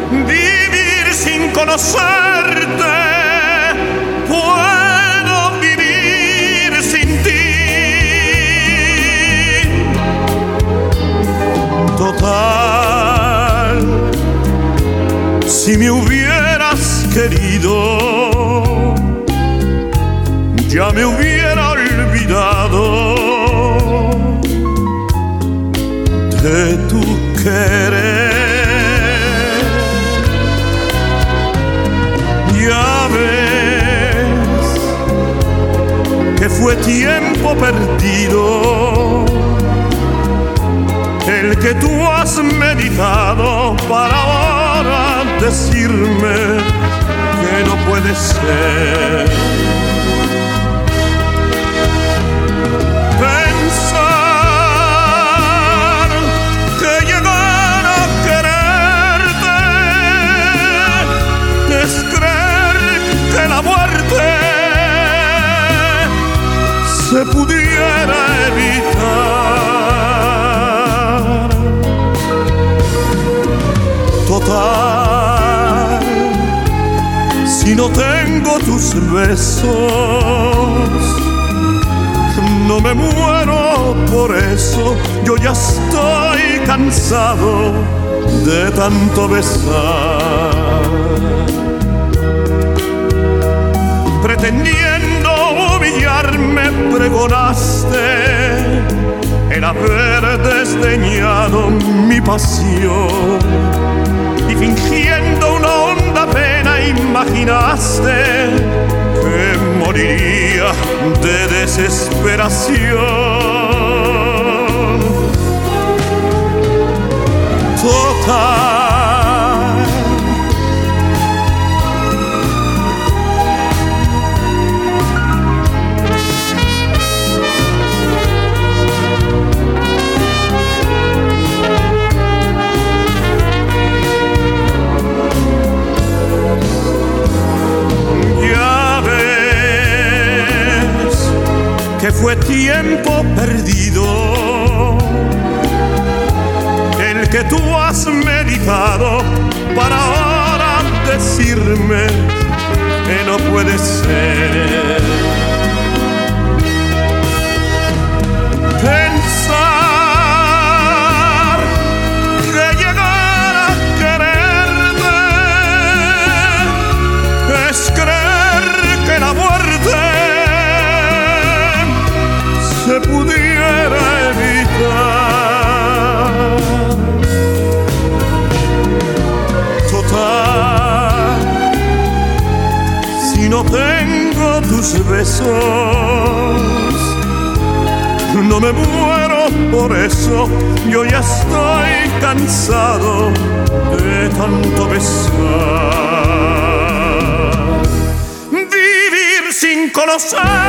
vivir sin conocerte. Puedo vivir sin ti. Total, si me hubieras querido, ya me hubiera olvidado de tu querer. Ya ves que fue tiempo perdido el que tú has meditado para ahora decirme que no puede ser. Pensar que llegar a quererte es creer que la muerte se pudiera evitar. Total, si no tengo tus besos, no me muero por eso. Yo ya estoy cansado de tanto besar. Pretendiendo humillarme, pregonaste el haber desdeñado mi pasión, y fingiendo una honda pena imaginaste que moriría de desesperación. Total, que fue tiempo perdido el que tú has meditado para ahora decirme que no puede ser. Pensar que llegar a quererte es creer que la muerte se pudiera evitar. Total, si no tengo tus besos, no me muero por eso. Yo ya estoy cansado de tanto besar. Vivir sin conocer